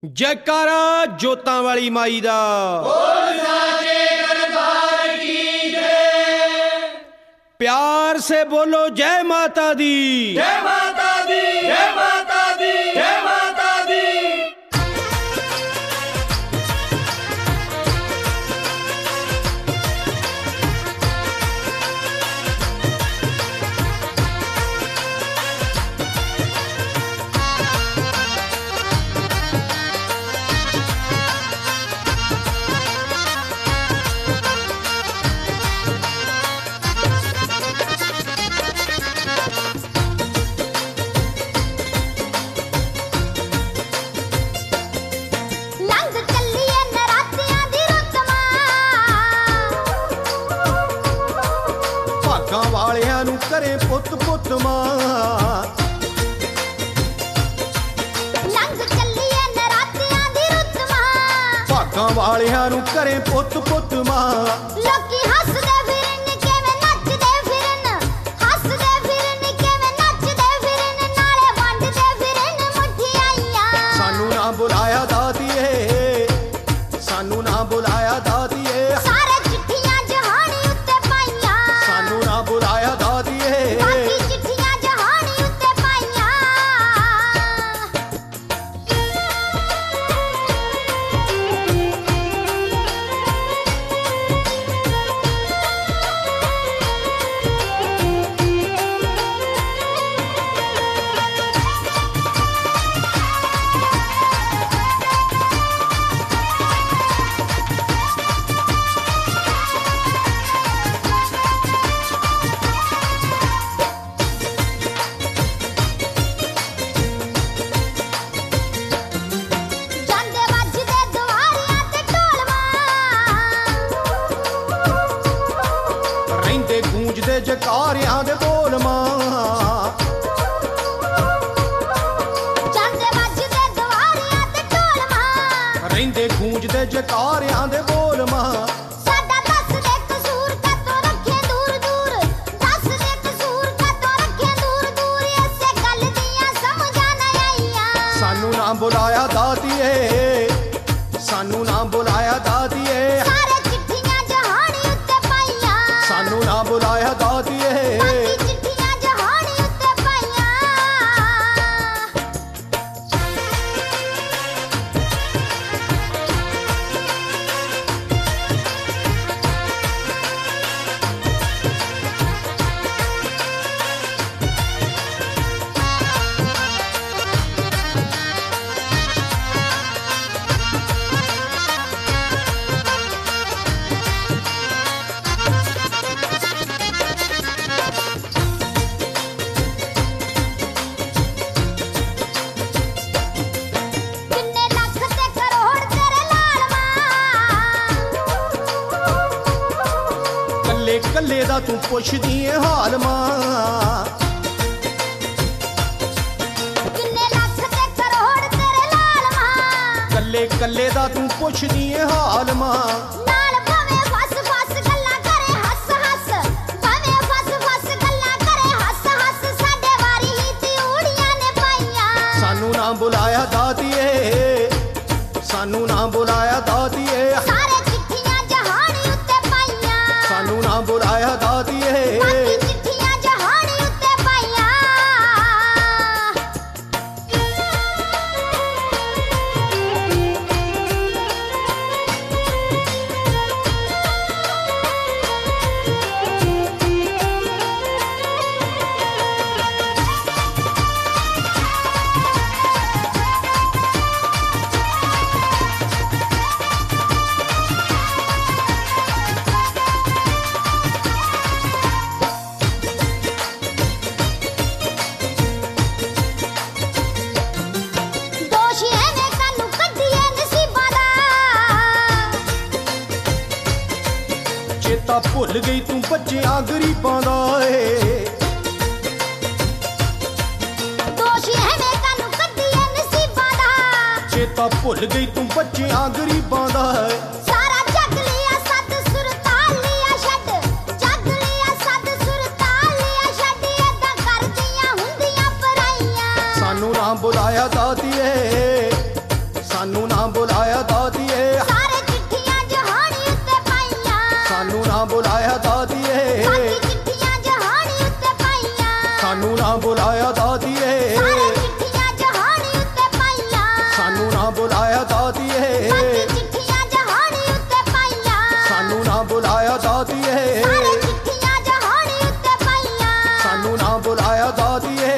जयकारा जोतां वाली माई दा, बोल साचे दरबार की जय। प्यार से बोलो जय माता दी, जय माता दी, जय माता दी, जय माता दी। भागां वालियां नूं करे पुत पुत मां, लंघ चलिए नरातियां दी रुत मां। भागां वालियां नूं करे पुत पुत मां। लोकी हसदे फिरन किवें नचदे फिरन, हसदे फिरन किवें नचदे फिरन, नाले वंडदे फिरन मुठियाइयां। सानू ना बुलाया दातिए, सानू ना बुलाया दातिए। सारे चिट्ठियां जहानी उत्ते पाइयां, सानू ना बुलाया दातिए। बाकी चिट्ठियां जहानी उत्ते पाइयां। गूंजदे जकारियां दे बोल मां, जांदे वजदे दवारियां ते ढोल मां। रहिंदे गूंजदे जकारियां दे बोल मां। साडा दस दे कसूर कतों रखे दूर दूर, दस दे कसूर कतों रखे दूर दूर। इसे गल दियां समझां ना आईयां। सानू ना बुलाया दातिए, सानू ना बुलाया दातिए। सारे चिट्ठियां जहानी उत्ते पाइयां, सानू ना बुलाया दातिए। बाकी चिट्ठियां जहानी उत्ते पाइयां। कल्ले दा तू पुछदी है हाल मां, किन्ने लख ते करोड़ तेरे लाल मां। कल्ले कल्ले दा तू पुछदी है हाल मां। नाल भावें फस फस गल्लां करे हस हस, भावें फस फस गल्लां करे हस हस। साडे वारी ही तिउड़ियां ने पाइयां। सानू ना बुलाया दातिए, सानू ना बुलाया दातिए। सारे चिट्ठियां जहानी उत्ते पाइयां, सानू ना बुलाया दातिए। बाकी चिट्ठियां जहानी उत्ते पाइयां। चेता भुल गई तू बच्चियां गरीबां दा ए, दोषी है मैं कानू कड्डिए नसीबां दा। चेता भुल गई तू बच्चियां गरीबां दा है। सारा जग लिया सत सुरताल लिया छड्ड, जग लिया सत सुरताल लिया छड्ड। ऐदां करदियां हुंदियां पराइयां। सानू ना बुलाया दातिए, सानू सानू ना बुलाया दादीए सारे चिट्ठियां जहानी उत्ते पाइयां सानू ना बुलाया दादीए बाकी चिट्ठियां जहानी उत्ते पाइयां सानू ना बुलाया दादीए सारे चिट्ठियां जहानी उत्ते पाइयां सानू ना बुलाया दादीए बाकी चिट्ठियां जहानी उत्ते पाइयां सानू ना बुलाया दादीए सारे चिट्ठियां जहानी उत्ते पाइयां सानू ना बुलाया दादीए